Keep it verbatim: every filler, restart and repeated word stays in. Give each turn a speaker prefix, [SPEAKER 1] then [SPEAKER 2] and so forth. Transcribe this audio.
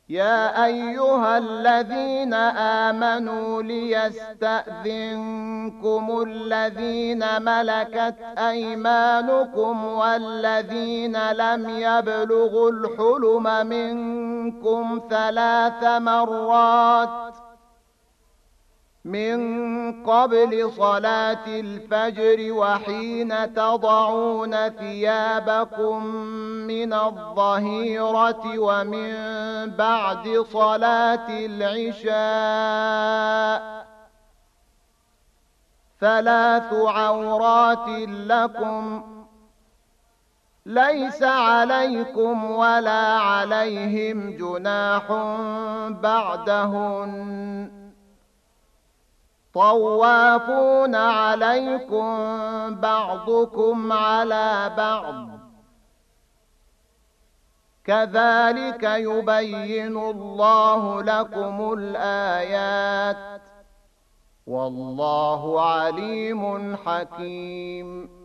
[SPEAKER 1] يا أيها الذين آمنوا ليستأذنكم الذين ملكت أيمانكم والذين لم يبلغوا الحلم منكم ثلاث مرات من قبل صلاة الفجر وحين تضعون ثيابكم من الظهيرة ومن بعد صلاة العشاء ثلاث عورات لكم ليس عليكم ولا عليهم جناح بعدهن طوافون عليكم بعضكم على بعض كذلك يبين الله لكم الآيات والله عليم حكيم